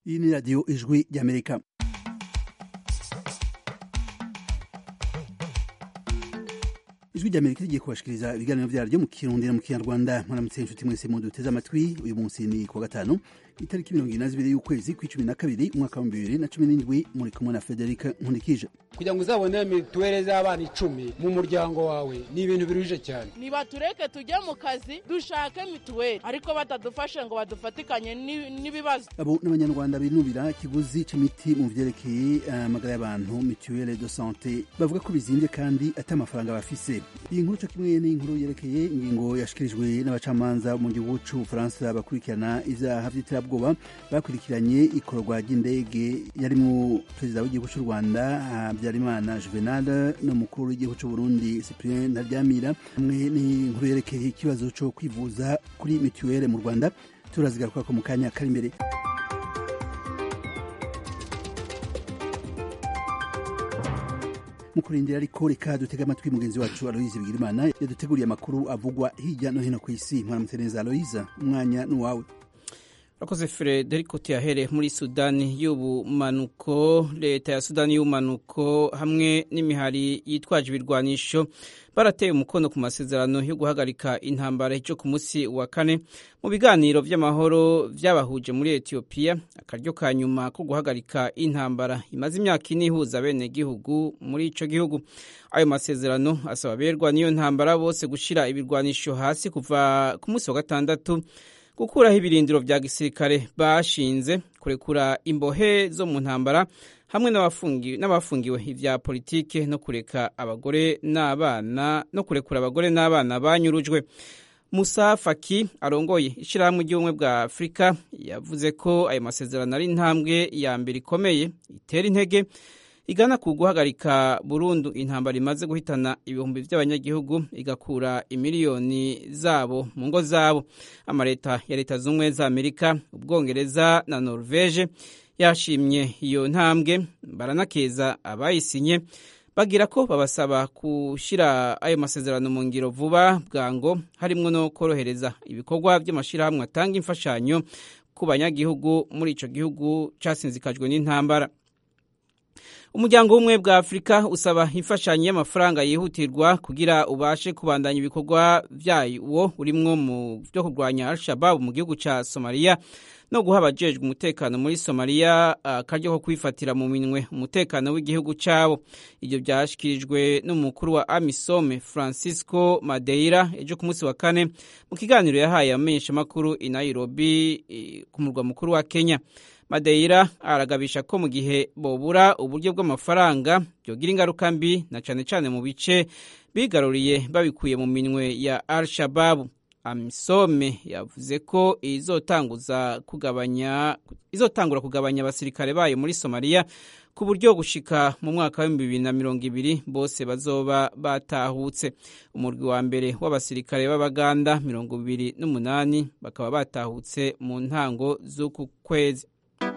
Iyi ni radiyo ijwi ry'Amerika. Ijwi ry'Amerika rigiye kubashikiriza ibiganiro vyaryo mu Kirundi no mu Kinyarwanda. Mwaramutse inshuti mwese muduteze amatwi. Uyu munsi ni kuwa gatanu itariki 22 y'ukwezi kw'icumi umwaka wa 2017 muri kumwe na Federica Nkundikije. Kugira ngo uzabone mituweli z'abana 10 mu muryango wawe ni ibintu biruje cyane. Niba tureke tujye mu kazi dushake mituweli ariko batadufashe ngo badufatikanye n'ibibazo. Abo n'abanyarwanda binubira ikiguzi c'imiti mu vyerekeye amagara y'abantu mutuelle de santé bavuga ko bizimvye kandi ata amafaranga bafise. Iyi nkuru cyo kimwe n'inkuru yerekeye ingingo yashikirijwe n'abacamanza mu gihugu c'u Faransa bakurikirana ivyaha vy'iterabwoba bakurikiranye ikorwa ry'indege yarimwo perezida w'igihugu c'u Rwanda Habyarimana Juvenal n'umukuru w'igihugu c'u Burundi Cyprien Ntaryamira, hamwe n'inkuru yerekeye ikibazo co kwivuza kuri mutuelle mu Rwanda. Turazigaruka ko mu kanya kari imbere. Mukurindira ariko reka dutega amatwi mugenzi wacu Aloise Bigirimana yaduteguriye amakuru avugwa hirya no hino ku isi. Mwaramutse neza Aloise, umwanya n'uwawe. Rakoze Frederico Tiahere. Muri Sudani y'ubumanuko, leta ya Sudani y'ubumanuko hamwe n'imihari yitwaje ibirwanisho barateye umukono ku masezerano yo guhagarika intambara cyo ku munsi wa kane mu biganiro vy'amahoro vyabahuje muri Ethiopia, akaryo ka nyuma ko guhagarika intambara imaze imyaka ine ihuza bene gihugu muri ico gihugu. Ayo masezerano asaba berwa niyo ntambara bose gushira ibirwanisho hasi kuva ku munsi wa gatandatu, gukuraho ibirindiro vya gisirikare bashinze, kurekura imbohe zo mu ntambara hamwe n'abafungiwe ivya politike no kurekura abagore n'abana banyurujwe. Musa Faki arongoye ishirahamwe ry'ubumwe bwa Afrika yavuze ko ayo masezerano ari intambwe ya mbere ikomeye itera intege igana ku guhagarika burundu intambara imaze guhitana ibihumbi by'abanyagihugu igakura imiliyoni zabo mu ngo zabo. Amaleta ya Leta z'Ubumwe za Amerika, Ubwongereza na Norvege yashimye iyo ntambwe, baranakeza abayisinye bagira ko babasaba kushira ayo masezerano mu ngiro vuba bwango, harimwo no korohereza ibikorwa by'amashirahamwe atanga imfashanyo ku banyagihugu muri ico gihugu casinzikajwe n'intambara. Umuryango w'ubumwe bwa Afrika usaba imfashanyo y'amafaranga yihutirwa kugira ubashe kubandanya ibikorwa vyawo urimwo mu byo kurwanya Al-Shabaab mu gihugu ca Somalia no guha abajejwe umutekano muri Somalia akaryo ko kwifatira mu minwe umutekano w'igihugu cabo. Ivyo byashikirijwe n'umukuru wa AMISOM Francisco Madeira ejo ku munsi wa kane mu kiganiro yahaye amenyesha makuru i Nairobi ku murwa mukuru wa Kenya. Madeira aragabisha ko mu gihe bobura uburyo bw'amafaranga byogira ingaruka mbi na cane mu bice bigaruriye babikuye mu minwe ya Al-Shabaab. AMISOM yavuze ko izotangura kugabanya abasirikare bayo muri Somalia ku buryo gushika mu mwaka wa 2020 bose bazoba batahutse. Umurwi wa mbere w'abasirikare b'Abaganda 28 bakaba batahutse mu ntango z'uku kwezi.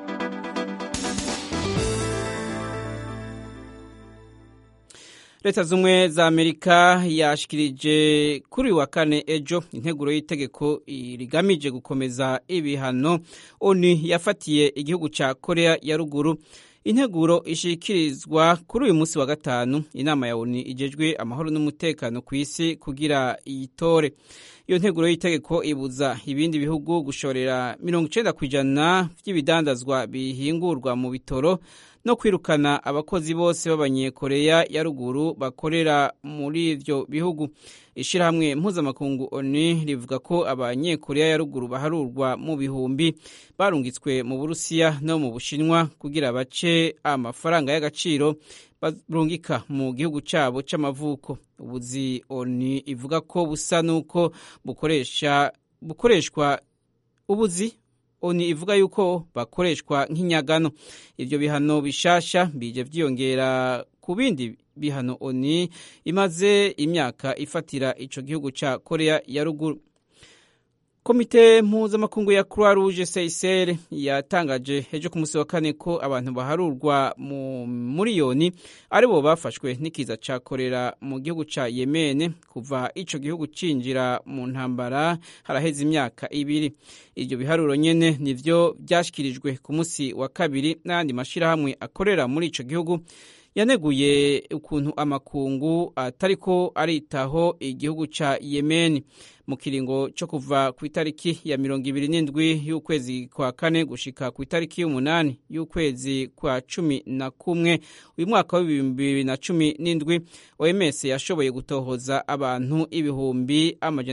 Leta z'Ubumwe za Amerika yashikirije kuri wa kane ejo integuro y'itegeko rigamije gukomeza ibihano ONU yafatiye igihugu ca Korea ya ruguru. Integuro ishikirizwa kuri uyu munsi wa gatanu inama ya ONU ijejwe amahoro n'umutekano ku isi kugira iyitore. Iyo nteguro y'itegeko ibuza ibindi bihugu gushorera 90% vy'ibidandazwa bihingurwa mu bitoro no kwirukana abakozi bose b'abanyekoreya ya ruguru bakorera muri ivyo bihugu. Ishirahamwe mpuzamakungu ONU rivuga ko abanyekoreya ya ruguru baharurwa mu bihumbi barungitswe mu Burusiya no mu Bushinwa kugira bace amafaranga y'agaciro barungika mu gihugu cabo c'amavuko. Ubuzi ONU ivuga ko busa nuko bukoreshwa ubuzi ONU ivuga yuko bakoreshwa nk'inyagano. Ivyo bihano bishasha bije vyiyongera ku bindi bihano ONU imaze imyaka ifatira ico gihugu ca Korea ya ruguru. Komite mpuzamakungu ya Croix Rouge CICR yatangaje ejo ku munsi wa kane ko abantu baharurwa mu miliyoni aribo bafashwe n'ikiza ca kolera mu gihugu ca Yemen kuva ico gihugu cinjira mu ntambara haraheze imyaka 2. Ivyo biharuro nyene nivyo byashikirijwe ku munsi wa kabiri n'andi mashirahamwe akorera muri ico gihugu yaneguye ukuntu amakungu atariko aritaho igihugu ca Yemen mu kiringo cyo kuva ku itariki ya 27 y'ukwezi kwa kane gushika ku itariki y'umunani y'ukwezi kwa 11 uyu mwaka wa 2017 OMS yashoboye gutohoza abantu ibihumbi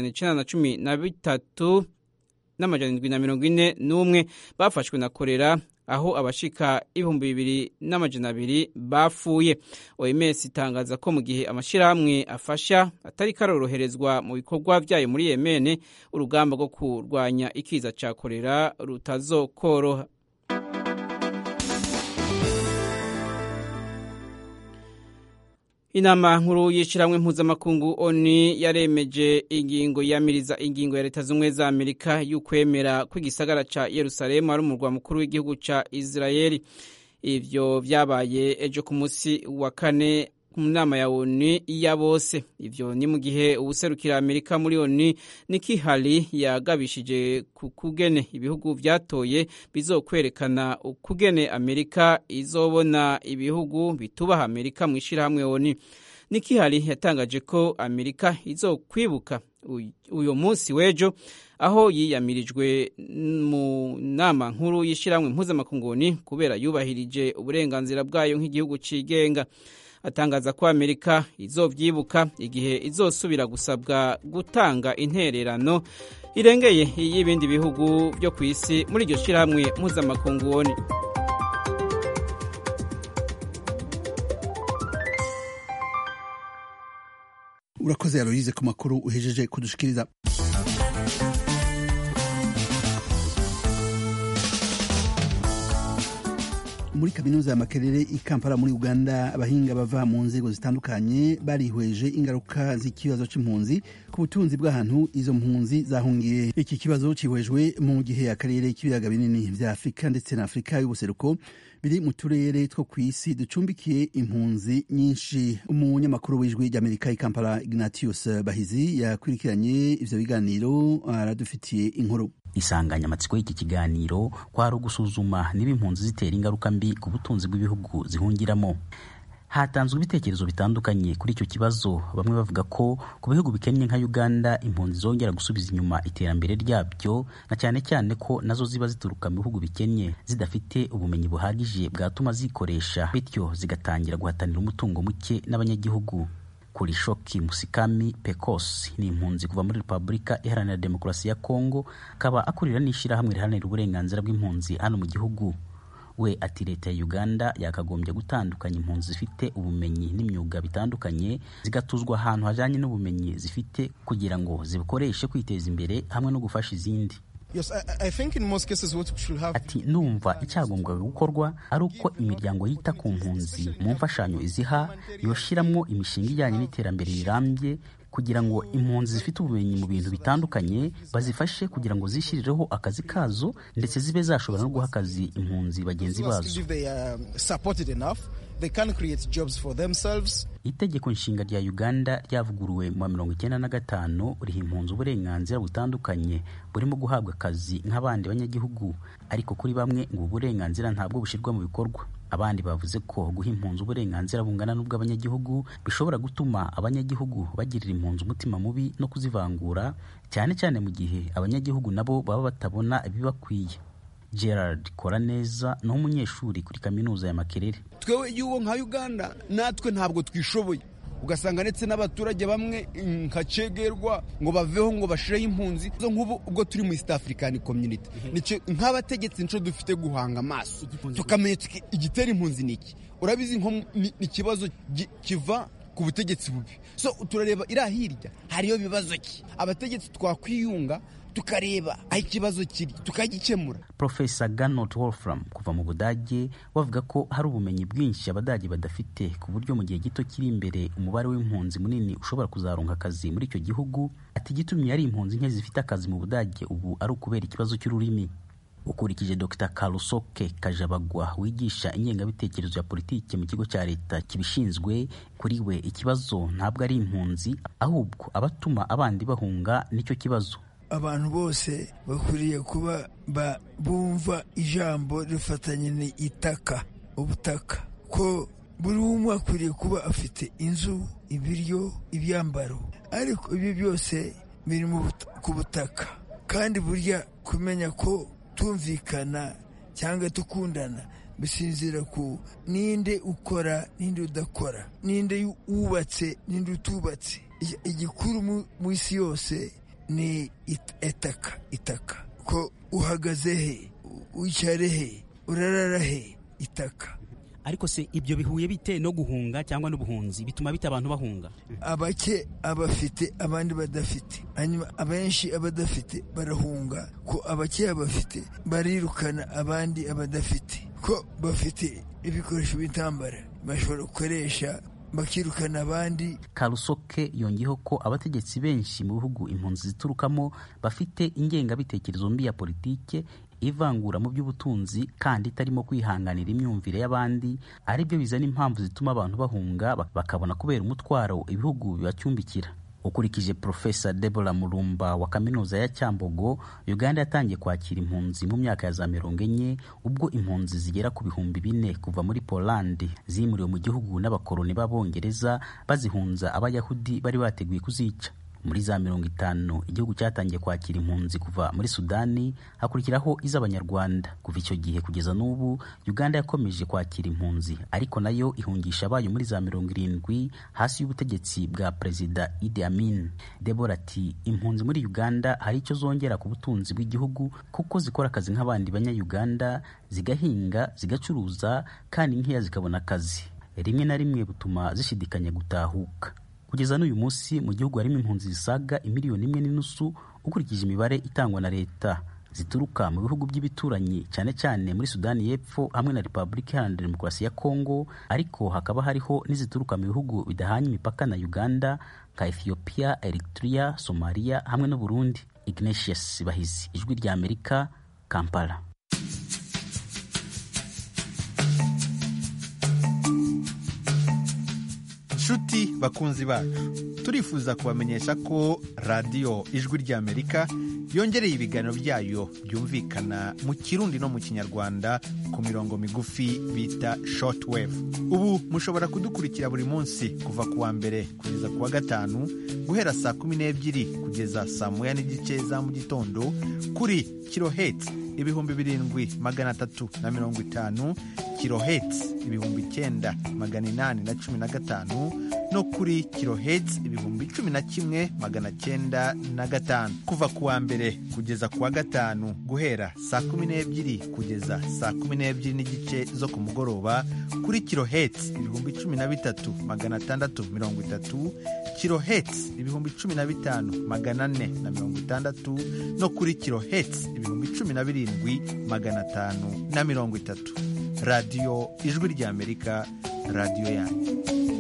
913 n'amajana bafashwe na kolera aho abashika 2,200 bafuye. OMS itangaza ko mu gihe amashirahamwe afasha atari karoroherezwa mu bikorwa vyayo muri Yemen, urugamba rwo kurwanya ikiza ca kolera rutazokoroha. Inama nkuru y'ishiramwe mpuzamakungu ONU yaremeje ingingo yamiriza ingingo ya Leta z'Ubumwe za Amerika y'ukwemera kw'igisagara ca Yerusalemu ari umurwa mukuru w'igihugu ca Israeli. Ivyo vyabaye ejo ku munsi wa kane mu nama ya ONU ya bose. Ivyo ni mu gihe ubuserukira Amerika muri ONU Nikki Haley yagabishije kugene ibihugu vyatoye bizokwerekana ukugene Amerika izobona ibihugu bitubaha Amerika mu ishirahamwe ONU. Nikki Haley yatangaje ko Amerika izokwibuka uyo munsi wejo aho yiyamirijwe mu nama nkuru y'ishiramwe mpuzamakungu ONU kubera yubahirije uburenganzira bwayo nk'igihugu cigenga. Atangaza ko Amerika izovyibuka igihe izosubira gusabwa gutanga intererano irengeye y'ibindi bihugu byo ku isi muri iryo shirahamwe mpuzamakungu ONU. Urakoze Aloise ku makuru uhejeje kudushikiriza. Muri kaminuza ya Makerere i Kampala muri Uganda, abahinga bava mu nzego zitandukanye barihweje ingaruka z'ikibazo c'impunzi ku butunzi bw'ahantu izo mpunzi zahungiye. Iki kibazo cihwejwe mu gihe akarere k'ibiyaga binini vya Afrika ndetse na Afrika y'ubuseruko biri mu turere two kw'isi ducumbikiye impunzi nyinshi. Umunyamakuru w'ijwi ry'Amerika i Kampala Ignatius Bahizi yakurikiranye ivyo biganiro, aradufitiye inkuru. Isanganyamatsiko y'iki kiganiro kwari ugusuzuma niba impunzi zitera ingaruka mbi ku butunzi bw'ibihugu zihungiramo. Hatanzwe ibitekerezo bitandukanye kuri icyo kibazo. Bamwe bavuga ko ku bihugu bikennye nka Uganda impunzi zongera gusubiza inyuma iterambere ryabyo, na cyane cyane ko nazo ziba zituruka mu bihugu bikennye zidafite ubumenyi buhagije bwatuma zikoresha, bityo zigatangira guhatanira umutungo muke n'abanyagihugu. Kuri Shoki Musikami Pecos ni impunzi kuva muri Republika Iharanira Demokarasi ya Kongo, akaba akurira n'ishirahamwe riharanira uburenganzira bw'impunzi hano mu gihugu. We ati leta ya Uganda yakagombye gutandukanya impunzi zifite ubumenyi n'imyuga bitandukanye zigatuzwa ahantu hajanye n'ubumenyi zifite kugira ngo zibikoreshe kwiteza imbere hamwe no gufasha izindi. Yes, I think in most cases what should have. Ati numva icyagombwa gukorwa ari uko imiryango yita ku mpunzi mu mfashanyo iziha yoshiramwo imishinga ijyanye n'iterambere rirambye kugira ngo impunzi zifite ubumenyi mu bintu bitandukanye bazifashe kugira ngo zishirireho akazi kazo ndetse zibe zashobora no guha akazi impunzi bagenzi bazo. They can create jobs for themselves. Itegeko nshinga rya Uganda ryavuguruwe mu 1995 riha impunzi uburenganzira butandukanye burimo guhabwa akazi nk'abandi banyagihugu, ariko kuri bamwe ngo uburenganzira ntabwo bushirwa mu bikorwa. Abandi bavuze ko guha impunzi uburenganzira bungana n'ubw'abanyagihugu bishobora gutuma abanyagihugu bagirira impunzi umutima mubi no kuzivangura, cyane cyane mu gihe abanyagihugu nabo baba batabona ibibakwiye. Gerard Koraneza no umunyeshuri kuri kaminuza ya Makerere. Twewe yuwo nka Uganda natwe ntabwo twishoboye, ugasanga ndetse n'abaturage bamwe nkacegerwa ngo baveho ngo bashireho impunzi zo nk'ubu ubwo turi mu East African Community. Nico nk'abategetsi nco dufite guhanga amaso tukamenya igitera impunzi niki. Urabizi nko ikibazo kiva ku butegetsi bubi. So turareba irahirya hariyo bibazo ki abategetsi twakwiyunga tukareba aho ikibazo kiri tukagikemura. Profesa Gernot Wolfram kuva mu Budage wavuga ko hari ubumenyi bwinshi abadage badafite ku buryo mu gihe gito kiri imbere umubare w'impunzi munini ushobora kuzaronka akazi muri icyo gihugu. Ati gitumye ari impunzi nke zifite akazi mu Budage ubu ari ukubera ikibazo cy'ururimi. Ukurikije Dr. Karusoke Kajabagwa wigisha ingengabitekerezo ya politiki mu kigo cya leta kibishinzwe, kuri we ikibazo ntabwo ari impunzi ahubwo abatuma abandi bahunga nicyo kibazo. Abantu bose bakwiriye kuba bumva ijambo rifatanye ni itaka, ubutaka, ko buri umwe akwiriye kuba afite inzu, ibiryo, ibyambaro, ariko ibi byose biri ku butaka. Kandi burya kumenya ko tumvikana cyangwa tukundana bisinzira ku ninde ukora ninde udakora, ninde wubatse ninde utubatse. Igikuru mu isi yose ni itaka, ko uhagaze he, wicare he, urarara he, itaka. Ariko se ibyo bihuye bite no guhunga cyangwa n'ubuhunzi, bituma bite abantu bahunga? Abake abafite abandi badafite, hanyuma abenshi abadafite barahunga, ko abake abafite barirukana abandi abadafite, ko bafite ibikoresho bitambara bashobora gukoresha bakirukana abandi. Karusoke yongeyeho ko abategetsi benshi mu bihugu impunzi ziturukamo bafite ingengabitekerezo mbi ya politike, ivangura mu by'ubutunzi kandi itarimo kwihanganira imyumvire y'abandi, ari byo bizana impamvu zituma abantu bahunga bakabona kubera umutwaro ibihugu bibacyumbikira. Ukurikije Profesa Deborah Mulumba wa kaminuza ya Cyambogo, Uganda yatangiye kwakira impunzi mu myaka ya za 40 ubwo impunzi zigera ku 4,000 kuva muri Poland zimuriwe mu gihugu n'abakoloni b'Abongereza bazihunza abayahudi bari bateguye kuzica. Muri za 50 igihugu cyatangiye kwakira impunzi kuva muri Sudani, hakurikiraho iz'Abanyarwanda. Kuva icyo gihe kugeza n'ubu Uganda yakomeje kwakira impunzi, ariko nayo ihungisha abayo muri za 70 hasi y'ubutegetsi bwa Perezida Idi Amin. Deborah ati impunzi muri Uganda hari icyo zongera ku butunzi bw'igihugu kuko zikora akazi nk'abandi banya-Uganda, zigahinga, zigacuruza, kandi nkeya zikabona akazi. Rimwe na rimwe butuma zishidikanya gutahuka. Kugeza n'uyu munsi mu gihugu harimo impunzi zisaga 1.5 miliyoni ukurikije imibare itangwa na leta, zituruka mu bihugu by'ibituranyi cyane cyane muri Sudani y'Epfo hamwe na Repubulika Iharanira Demokarasi ya Kongo, ariko hakaba hariho n'izituruka mu bihugu bidahanye imipaka na Uganda nka Ethiopia, Eritrea, Somalia hamwe n'u Burundi. Ignatius Bahizi, Ijwi rya Amerika, Kampala. Nshuti bakunzi bacu, turifuza kubamenyesha ko radiyo Ijwi ry'Amerika yongereye ibiganiro byayo byumvikana mu Kirundi no mu Kinyarwanda ku mirongo migufi bita shortwave. Ubu mushobora kudukurikira buri munsi kuva ku wa mbere kugeza ku wa gatanu guhera saa 12 kugeza saa 1:30 za mu gitondo kuri kilohertz 7,350, kilohertz 9,815 no kuri kilohertz 11,905 kuva ku wa mbere kugeza ku wa gatanu guhera saa 12 kugeza saa 12:30 zo ku mugoroba kuri kilohertz 13,630, kilohertz 15,460 no kuri kilohertz 17,530. Radio Ijwi ry'Amerika, radio yanyu.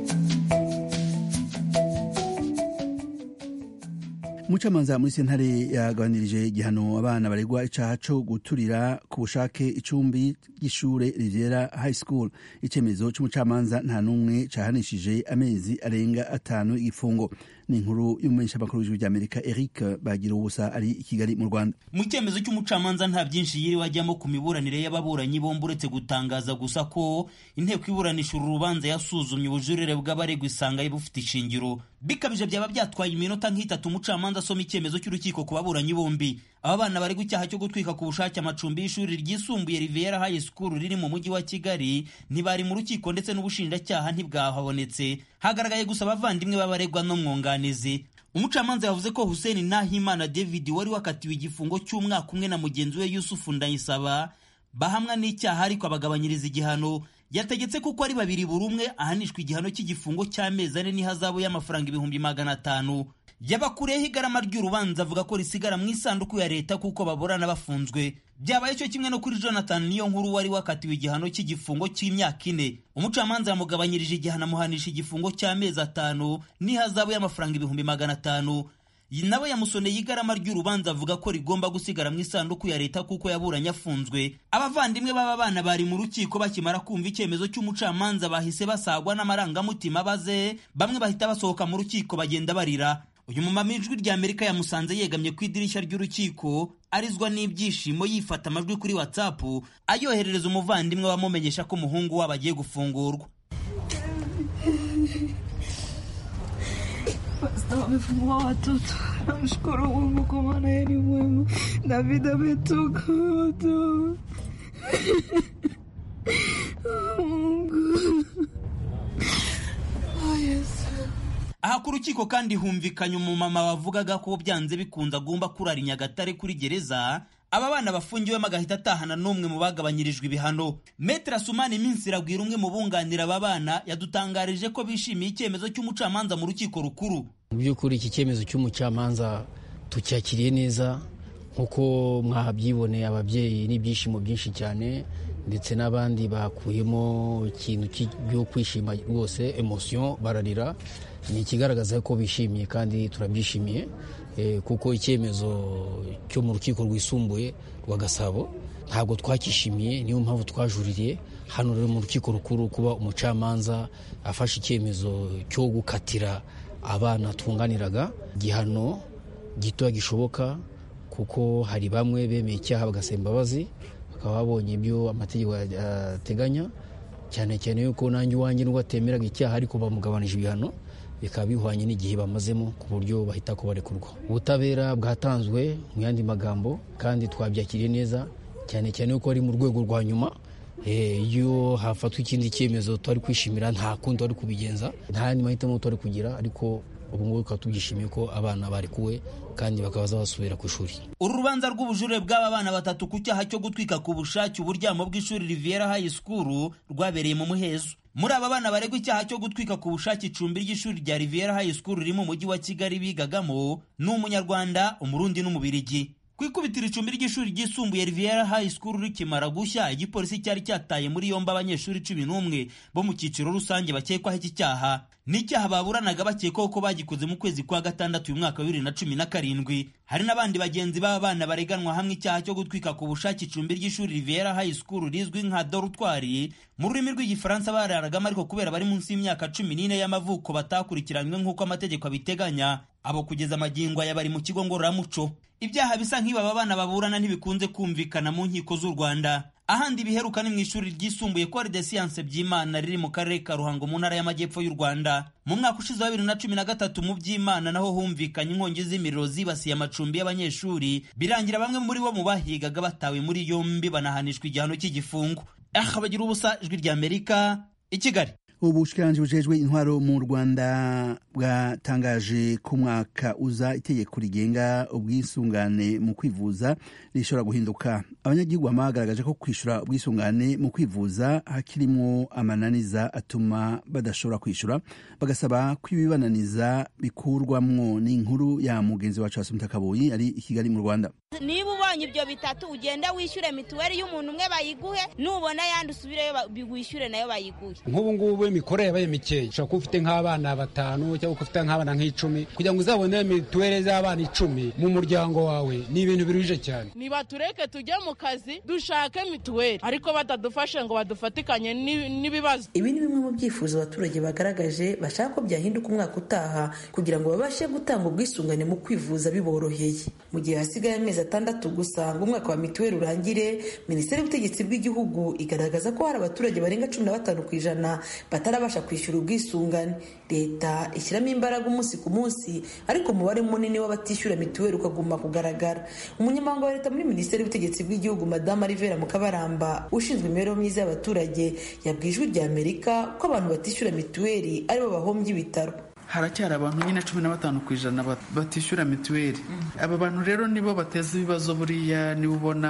Umucamanza muri sentare yagabanirije igihano abana baregwa icaha co guturira ku bushake icumbi ry'ishure Riviera High School. Icemezo c'umucamanza nta numwe cahanishije amezi arenga 5 igifungo. Ni inkuru y'umumenyeshamakuru w'Ijwi ry'Amerika Eric Bagiruwubusa ari i Kigali mu Rwanda. Mu cyemezo cy'umucamanza nta byinshi yiri wajyamo ku miburanire y'ababuranyi bombi uretse gutangaza gusa ko inteko iburanisha urubanza yasuzumye ubujurire bw'abaregwa isanga bufite ishingiro. Bikabije byaba byatwaye iminota nk'itatu umucamanza asoma icyemezo cy'urukiko ku baburanyi bombi. Aba bana baregwa icyaha cyo gutwika ku bushake amacumbi y'ishuri ryisumbuye Riviera High School riri mu mujyi wa Kigali ntibari mu rukiko ndetse n'ubushinjacyaha ntibwahabonetse. Hagaragaye gusa abavandimwe b'abaregwa no mwunganizi. Umucamanza yavuze ko Hussein Nahimana David wari wakatiwe igifungo cy'umwaka umwe na mugenzi we Yusufu Ndayisaba bahamwa n'icyaha ariko abagabanyiriza igihano. Yategetse kuko ari babiri buri umwe ahanishwa igihano cy'igifungo cy'amezi 4 n'ihazabu y'amafaranga 500,000. yabakureho igarama ry'urubanza avuga ko risigara mu isanduku ya leta kuko baburana bafunzwe. Byabaye cyo kimwe no kuri Jonathan Niyonkuru wari wakatiwe igihano cy'igifungo cy'imyaka 4. Umucamanza yamugabanyirije igihano amuhanisha igifungo cy'amezi 5 n'ihazabu y'amafaranga 500. Nawe yamusoneye igarama ry'urubanza avuga ko rigomba gusigara mu isanduku ya leta kuko yaburanye afunzwe. Abavandimwe b'aba bana bari mu rukiko bakimara kumva icyemezo cy'umucamanza bahise basagwa n'amarangamutima baze, bamwe bahita basohoka mu rukiko bagenda barira. Uyu mumama ijwi rya Amerika yamusanze yegamye ku idirishya ry'urukiko arizwa n'ibyishimo yifata amajwi kuri WhatsApp ayoherereza umuvandimwe wamumenyesha ko umuhungu wabo agiye gufungurwa. Basta wamefungua watoto. Namshukuru Mungu kwa maana yeye ni mwema. David ametoka watoto. Mungu. Oh yes. Aha ku rukiko kandi humvikanye umumama wavugaga ko byanze bikunze agomba kurara Nyagatare kuri gereza. Aba bana bafungiwemo agahita atahana n'umwe mu bagabanyirijwe ibihano. Maître Sumani Minsi irabwira umwe mu bunganira aba bana yadutangarije ko bishimiye icyemezo cy'umucamanza mu rukiko rukuru. Mu by'ukuri iki cyemezo cy'umucamanza tucyakiriye neza nkuko mwabyiboneye ababyeyi n'ibyishimo byinshi cyane, ndetse n'abandi bakuyemo ikintu cyo kwishima rwose, emotion, bararira. Ni ikigaragaza ko bishimiye kandi turabyishimiye kuko icyemezo cyo mu rukiko rwisumbuye rwa Gasabo ntabwo twakishimiye, niyo mpamvu twajuririye hano rero mu rukiko rukuru kuba umucamanza afashe icyemezo cyo gukatira abana tunganiraga igihano gito gishoboka, kuko hari bamwe bemeye icyaha bagasaba imbabazi bakaba babonye ibyo amategeko ateganya, cyane cyane yuko nanjye wanjye nubwo atemeraga icyaha ariko bamugabanije ibihano bikaba bihwanye n'igihe bamazemo ku buryo bahita ko barekurwa. Ubutabera bwatanzwe mu yandi magambo kandi twabyakiriye neza, cyane cyane yuko ari mu rwego rwa nyuma. Iyo hafatwa ikindi cyemezo twari kwishimira nta kundi twari kubigenza, nta yandi mahitamo twari kugira, ariko ubu ngubu tukaba tubyishimiye ko abana barekuwe kandi bakabaza basubira ku ishuri. Uru rubanza rw'ubujurire bw'aba bana batatu ku cyaha cyo gutwika ku bushake uburyamo bw'ishuri Riviera High School rwabereye mu Muhezo. Muri aba bana baregwa icyaha cyo gutwika ku bushake icumbi ry'ishuri rya Riviera High School riri mu mujyi wa Kigali bigagamo ni Umunyarwanda, Umurundi n'Umubirigi. Kwikubitira icumbi ry'ishuri ryisumbuye Riviera High School rikimara gushya, igipolisi cyari cyataye muri yombi abanyeshuri 11 bo mu cyiciro rusange bakekwaho iki cyaha. N'icyaha baburanaga bakekwaho ko bagikoze mu kwezi kwa gatandatu uyu mwaka wa 2017. Hari n'abandi bagenzi b'aba bana bareganwa hamwe icyaha cyo gutwika ku bushake icumbi ry'ishuri Riviera High School rizwi nka dorutwari mu rurimi rw'igifaransa bararagamo, ariko kubera bari munsi y'imyaka 14 y'amavuko batakurikiranywe nk'uko amategeko abiteganya. Abo kugeza amagingo aya bari mu kigo ngororamuco. Ibyaha bisa nk'ibi aba bana baburana ntibikunze kumvikana mu nkiko z'u Rwanda. Ahandi biheruka ni mu ishuri ryisumbuye Ecole de Sciences Byimana riri mu karere ka Ruhango mu ntara y'Amajyepfo y'u Rwanda. Mu mwaka ushize wa 2013 mu Byimana naho humvikanye inkongi z'imiriro zibasiye amacumbi y'abanyeshuri, birangira bamwe muri bo mu bahigaga batawe muri yombi banahanishwa igihano cy'igifungo. Bagira ubusa, Ijwi rya Amerika, i Kigali. Ubushikiranganji bujejwe intwaro mu Rwanda bwatangaje ko mwaka uza itegeko rigenga ubwisungane mu kwivuza rishobora guhinduka. Abanyagihugu bagaragaje ko kwishura ubwisungane mu kwivuza hakirimo amananiza atuma badashobora kwishura, bagasaba ko ibibananiza bikurwamwo. N'inkuru ya mugenzi wacu Asumta Kaboyi ari i Kigali mu Rwanda. Niba ubonye ibyo bitatu ugenda wishyure mituweli y'umuntu umwe bayiguhe, nubona yandi usubireyo bigwishyure nayo bayiguhe. Nk'ubu ngubu imikorere yabaye mikeya, ushobora kuba ufite nk'abana 5 cyangwa ufite nk'abana 10 kugira ngo uzabone mituweli z'abana 10 mu muryango wawe, ni ibintu biruje cyane. Niba tureke tujye mu kazi dushake mituweli, ariko batadufashe ngo badufatikanye n'ibibazo. Ibi ni bimwe mu byifuzo abaturage bagaragaje bashaka ko byahinduka umwaka utaha kugira ngo babashe gutanga ubwisungane mu kwivuza biboroheye. Mu gihe hasigaye amezi 6 gusa ngo umwaka wa mituweli urangire, Minisiteri y'Ubutegetsi bw'Igihugu igaragaza ko hari abaturage barenga 15% batarabasha kwishyura ubwisungane. Leta ishyiramo imbaraga umunsi ku munsi, ariko umubare munini w'abatishyura mituweli ukaguma kugaragara. Umunyamabanga wa Leta muri Minisiteri y'Ubutegetsi bw'Igihugu Madame Rivera Mukabaramba ushinzwe imibereho myiza y'abaturage yabwiye Ijwi rya Amerika ko abantu batishyura mituweli aribo bahombye ibitaro. Haracyari abantu nyine 15% batishyura mituweli. Aba bantu rero nibo bateza ibibazo buriya, niba ubona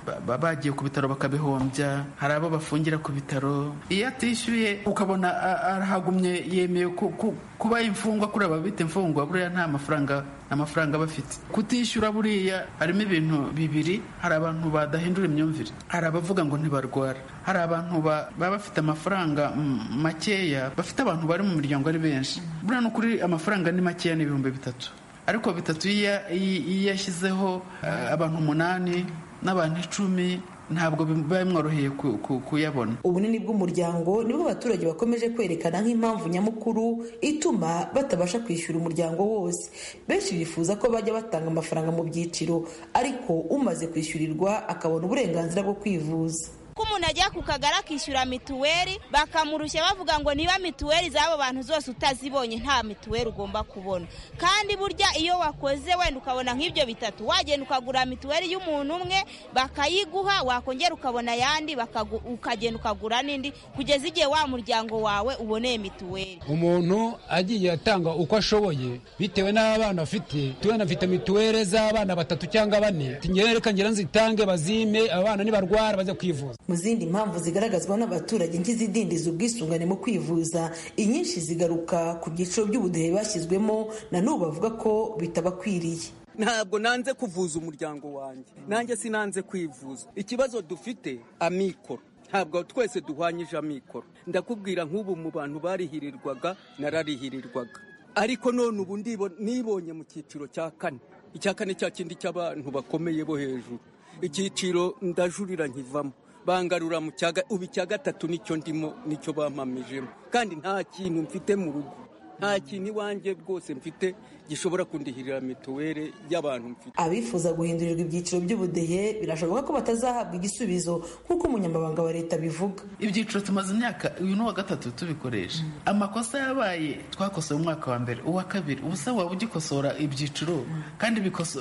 bagiye ku bitaro bakabihombya, hari abo bafungira ku bitaro. Iyo atishyuye ukabona arahagumye yemeye kuba imfungwa, kuri ababita imfungwa, buriya nta mafaranga bafite. Kutishyura buriya harimo ibintu bibiri. Hari abantu badahindura imyumvire, hari abavuga ngo ntibarwara, hari abantu baba bafite amafaranga makeya, bafite abantu bari mu miryango ari benshi. Buriya ni ukuri amafaranga ni makeya, ni 3,000, ariko 3 iyo yashyizeho abantu 8 n'abantu 10 ntabwo biba bimworoheye kuyabona. Ubunini bw'umuryango nibwo abaturage bakomeje kwerekana nk'impamvu nyamukuru ituma batabasha kwishyura umuryango wose. Benshi bifuza ko bajya batanga amafaranga mu byiciro, ariko umaze kwishyurirwa akabona uburenganzira bwo kwivuza. Ko umuntu ajya ku kagari akishyura mituweli bakamurushya bavuga ngo niba mituweli z'abo bantu zose utazibonye nta mituweli ugomba kubona. Kandi burya iyo wakoze wenda ukabona nk'ibyo 3, wagenda ukagura mituweli y'umuntu umwe bakayiguha, wakongera ukabona yandi ukagenda ukagura n'indi kugeza igihe wa muryango wawe uboneye mituweli. Umuntu agiye atanga uko ashoboye bitewe n'abana afite. Tuwena afite mituweli z'abana 3 cyangwa 4, tingereka ngira nzitange bazime, abana nibarwara baze kwivuza. Mu zindi mpamvu zigaragazwa n'abaturage nk'izidindiza ubwisungane mu kwivuza, inyinshi zigaruka ku byiciro by'ubudehe bashyizwemo, na n'ubu bavuga ko bitabakwiriye. Ntabwo nanze kuvuza umuryango wanjye, nanjye sinanze kwivuza. Ikibazo dufite amikoro, ntabwo twese duhwanyije amikoro. Ndakubwira nk'ubu mu bantu barihirirwaga nararihirirwaga, ariko none ubu nibonye mu cyiciro cya 4. Icya 4 cya kindi cy'abantu bakomeye bo hejuru. Icyiciro ndajurira nkivamo, bangarura mu cyaga, ubu icya 3 nicyo ndimo, nicyo bampamijemo. Kandi nta kintu mfite mu rugo, nta kintu iwanjye rwose mfite gishobora kundihirira mituweli y'abantu mfite. Abifuza guhindurirwa ibyiciro by'ubudehe birashoboka ko batazahabwa igisubizo nk'uko umunyamabanga wa leta bivuga. Ibyiciro tumaze imyaka, uyu ni uwa 3 tubikoresha. Amakosa yabaye twakosoye umwaka wa mbere, uwa kabiri, ubusa waba ugikosora ibyiciro kandi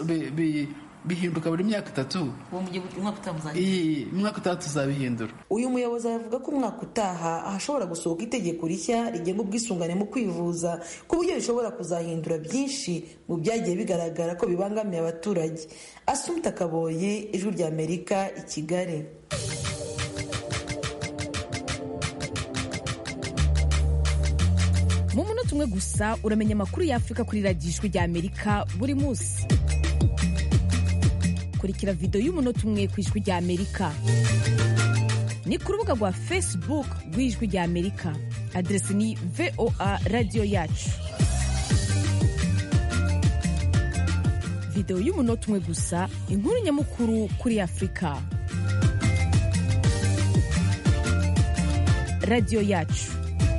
bihinduka buri myaka 3. Umwaka utaha tuzabihindura. Uyu muyobozi avuga ko umwaka utaha hashobora gusohoka itegeko rishya rigenga ubwisungane mu kwivuza, ku buryo bishobora kuzahindura byinshi mu byagiye bigaragara ko bibangamiye abaturage. Asumta Kaboye, Ijwi ry'Amerika, i Kigali. Mu munota umwe gusa uramenya amakuru y'Afurika kuri radiyo Ijwi ry'Amerika buri munsi. Kurikira video y'umunota umwe ku Ijwi ry'Amerika. Ni ku rubuga rwa Facebook rw'Ijwi ry'Amerika. Adresi ni VOA Radio Yacu. Video y'umunota umwe gusa, inkuru nyamukuru kuri Afurika. Radio Yacu.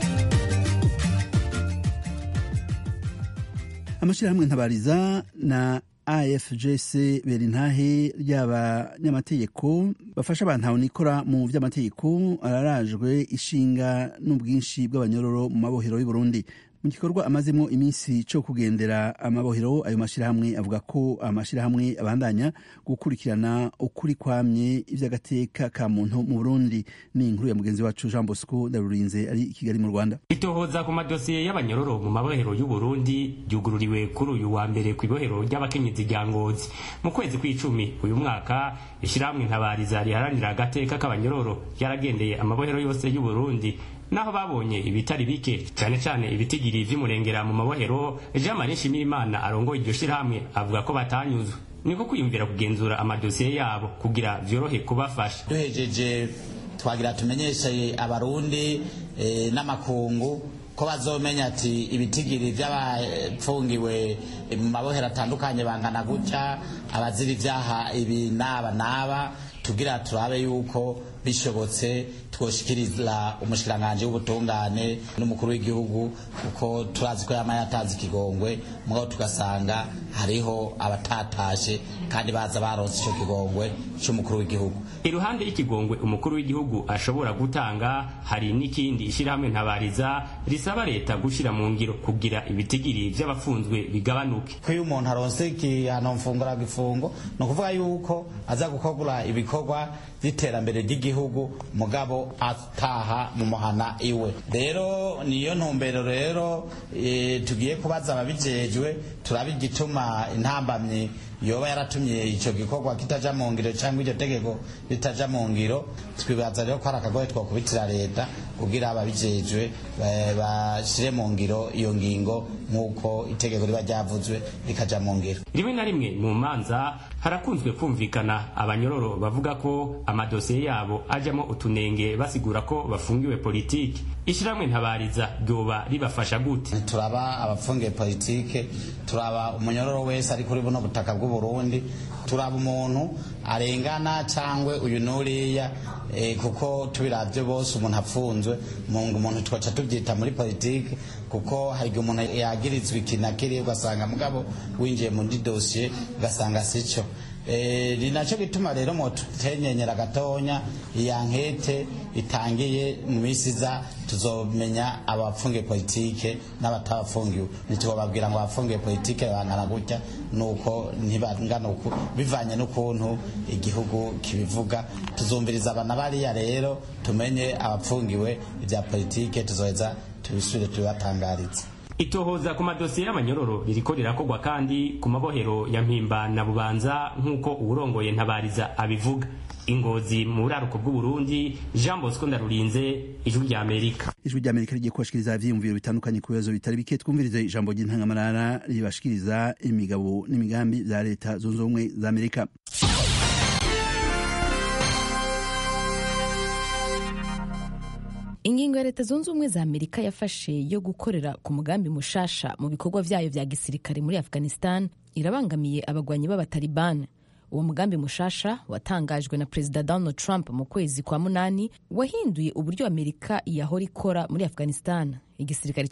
Amashirahamwe ntabariza na AFJC Berintahe ry'abanyamategeko bafasha abantu nikora mu vy'amategeko ararajwe ishinga n'ubwinshi bw'abanyororo mu mabohero y'u Burundi. Mu gikorwa amazemo iminsi cyo kugendera amabohero, ayo mashirahamwe avuga ko amashirahamwe abandanya gukurikirana ukuri kwamye ivy'agateka ka muntu mu Burundi. Ni inkuru ya mugenzi wacu Jean Bosco Ndarurinze ari i Kigali mu Rwanda. Itohoza ku madosiye y'abanyororo mu mabohero y'u Burundi ryugururiwe kuri uyu wa mbere ku ibohero ry'abakenyezi rya Ngozi. Mu kwezi kw'icumi uyu mwaka ishirahamwe ntabariza riharanira agateka k'abanyororo yaragendeye amabohero yose y'u Burundi, naho babonye ibitari bike, cyane cyane ibitigiri vy'umurengera mu mabohero. Jean Marie Nshimirimana arongoye iryo shirahamwe avuga ko batanyuzwe niko kwiyumvira kugenzura amadosiye yabo kugira vyorohe kubafasha. Duhejeje twagira tumenyeshe abarundi n'amakungu ko bazomenya ati ibitigiri by'abapfungiwe mu mabohero atandukanye bangana gutya, abazira ivyaha ibi naba tugira turabe yuko bishobotse twoshikiriza umushikiranganje w'ubutungane n'umukuru w'igihugu, kuko turazi ko yama yatanze ikigongwe mugabo tugasanga hariho abatatashe kandi baza baronse ico kigongwe c'umukuru w'igihugu. Iruhande y'ikigongwe umukuru w'igihugu ashobora gutanga, hari n'ikindi ishirahamwe ntabariza risaba leta gushira mu ngiro kugira ibitigiri vy'abafunzwe bigabanuke. Ko uyu muntu aronse igihano mfungura gifungo, no kuvuga yuko aza gukogura ibikorwa by'iterambere ry'igihugu mugabo ataha mu muhana iwe. Rero niyo ntumbero rero tugiye kubaza ababijejwe, turabigituma intambamye yoba yaratumye ico gikorwa kitaja mu ngiro cyangwa iryo tegeko ritaja mu ngiro, twibaza rero ko ari akagoye twokubitira leta kugira ababijejwe bashire mu ngiro iyo ngingo nk'uko itegeko riba ryavuzwe rikaja mu ngiro. Rimwe na rimwe mu manza harakunzwe kumvikana abanyororo bavuga ko amadosiye yabo ajamo utunenge basigura ko bafungiwe politiki. Ishiramwe ntabariza ryoba ribafasha gute? Turaba abafungiwe politike, turaba umunyororo wese ari kuri buno butaka bw'u Burundi, turaba umuntu arengana cyangwe uyu nuriya, kuko tubiravye bose umuntu apfunzwe umuntu twaca tubyita muri politike, kuko hari umuntu yagirizwe ikinakiri ugasanga mugabo winjiye muri dossier ugasanga sico. Ninaco gituma rero mo tutenyenyera gatonya iyankete itangiye mu misiza tuzomenya abapfungiye politike n'abatabafungiwe. Nitubabwira ngo abapfungiye politike bangana gutya nuko ntibangana uko bivanye n'ukuntu igihugu kibivuga. Tuzumviriza abana bariya rero tumenye abapfungiwe ibya politike, tuzoheza tubisubire tubibatangarize. Itohoza ku madosiye y'abanyororo ririko rirakogwa kandi ku mabohero ya Mpimba na Bubanza nk'uko uwurongoye Ntabariza abivuga. Ingozi mu buraruko bw'u Burundi, Jean Bosco Ndarurinze, Ijwi ry'Amerika. Ijwi ry'Amerika rigiye kubashikiriza ivyiyumviro bitandukanye ku bibazo bitari bike. Twumvirize ijambo ry'intangamarara ribashikiriza imigabo n'imigambi vya leta zunze ubumwe za Amerika. Ingingo ya leta zunze ubumwe za Amerika yafashe yo gukorera ku mugambi mushasha mu bikorwa vyayo vya gisirikare muri Afghanistan irabangamiye abagwanyi b'abataliban. Uwo mugambi mushasha watangajwe na Perezida Donald Trump mu kwezi kwa munani wahinduye uburyo Amerika yahora ikora muri Afghanistan. Igisirikare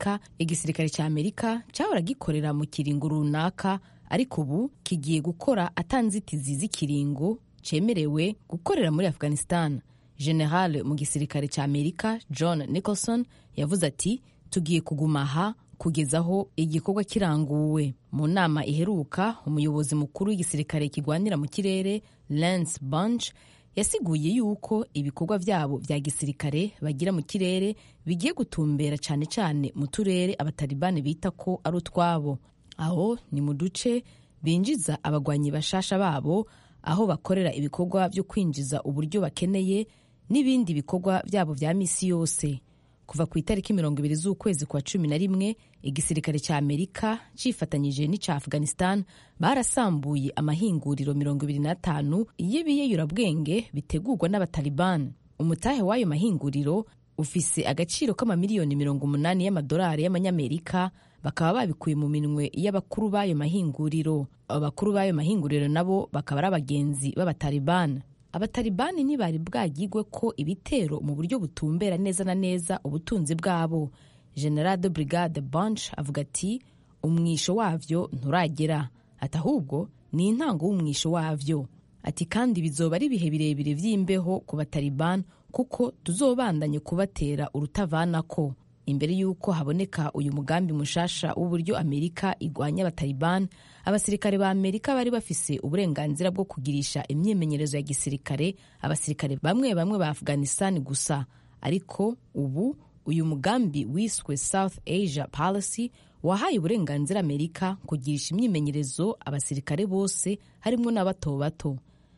ca Amerika cyahora gikorera mu kiringo runaka, ariko ubu kigiye gukora atanzitizi z'ikiringo cemerewe gukorera muri Afghanistan. General mu gisirikare ca Amerika John Nicholson yavuze ati, tugiye kuguma aha kugeza aho igikorwa kiranguwe. Mu nama iheruka, umuyobozi mukuru w'igisirikare kigwanira mu kirere Lance Bunch yasiguye yuko ibikorwa vyabo vya gisirikare bagira mu kirere bigiye gutumbera cane cane mu turere abatalibani bita ko ari utwabo. Aho ni mu duce binjiza abagwanyi bashasha babo, aho bakorera ibikorwa vyo kwinjiza uburyo bakeneye n'ibindi bikorwa vyabo vya misi yose. Kuva ku itariki 20 z'ukwezi kwa 11, igisirikare ca Amerika cifatanyije n'ica Afghanistan barasambuye amahinguriro 25 y'ibiyeyurabwenge bitegurwa n'abataliban. Umutahe w'ayo mahinguriro ufise agaciro k'amamiliyoni 80 y'amadolari y'amanyamerika, bakaba babikuye mu minwe y'abakuru b'ayo mahinguriro. Abakuru b'ayo mahinguriro nabo bakaba ari abagenzi b'abataliban. Abatalibani ntibari bwagigwe ko ibitero mu buryo butumbera neza na neza ubutunzi bwabo. General de Brigade Bunch avuga ati, umwisho wavyo nturagera, ati ahubwo ni intango w'umwisho wavyo. Ati kandi bizoba ari ibihe birebire vy'imbeho ku Bataliban, kuko tuzobandanye kubatera urutavanako. Imbere y'uko haboneka uyu mugambi mushasha w'uburyo Amerika igwanya abataliban, abasirikare ba Amerika bari bafise uburenganzira bwo kugirisha imyimenyerezo ya gisirikare abasirikare bamwe bamwe ba Afghanistan gusa. Ariko ubu uyu mugambi wiswe South Asia Policy wahaye uburenganzira Amerika kugirisha imyimenyerezo abasirikare bose, harimo n'abato bato.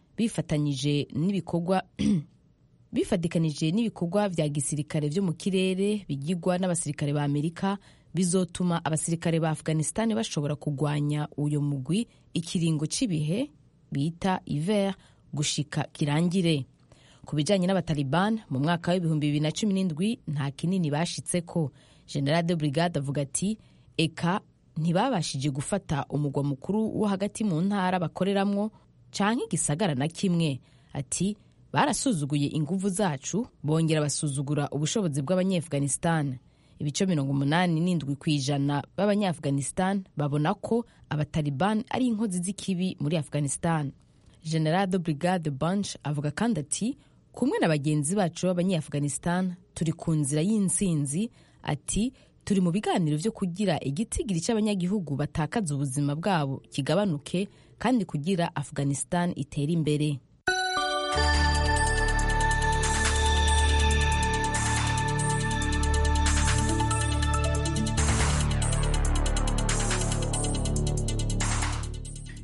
Bifatikanije n'ibikorwa vya gisirikare vyo mu kirere bigirwa n'abasirikare ba Amerika, bizotuma abasirikare ba Afghanistan bashobora kugwanya uyo mugwi ikiringo c'ibihe bita hiver gushika kirangire. Ku bijanye n'abataliban, mu mwaka w'ibihumbi 2017 nta kinini bashitseko. General de Brigade avuga ati, eka ntibabashije gufata umugwa mukuru wo hagati mu ntara bakoreramwo canke igisagara na kimwe. Ati, barasuzuguye inguvu zacu, bongera basuzugura ubushobozi bw'abanyafghanistan. Ibice 87% b'abanyafghanistan babona ko abataliban ari inkozi z'ikibi muri Afghanistan. General de Brigade Bunch avuga kandi ati, kumwe na bagenzi bacu b'abanyafghanistan turi ku nzira y'intsinzi. Ati, turi mu biganiro vyo kugira igitigiri c'abanyagihugu batakaza ubuzima bwabo kigabanuke, kandi kugira Afghanistan itera imbere.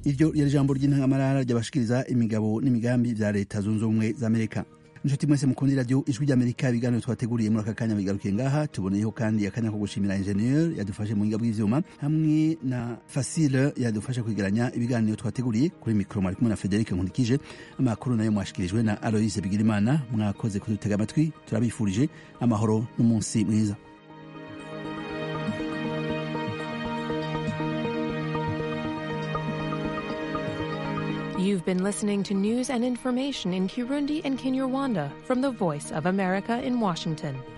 iryo ryari ijambo ry'intangamarara ry'abashikiriza imigabo n'imigambi vya leta zunze ubumwe za Amerika. Inshuti mwese mukundi radio ijwi ry'Amerika, ibiganiro twateguriye muri aka kanya bigarukiye ngaha. Tuboneyeho kandi akanya ko gushimira ingenieur yadufashe mu buhinga bw'ivyuma hamwe na Facile yadufashe kwegeranya ibiganiro twateguriye. Kuri mikro mwari kumwe na Frederic Nkulikije, amakuru nayo mwashikirijwe na Aloise Bigirimana. Mwakoze kudutega amatwi, turabifurije amahoro n'umunsi mwiza. You've been listening to news and information in Kirundi and Kinyarwanda from the Voice of America in Washington.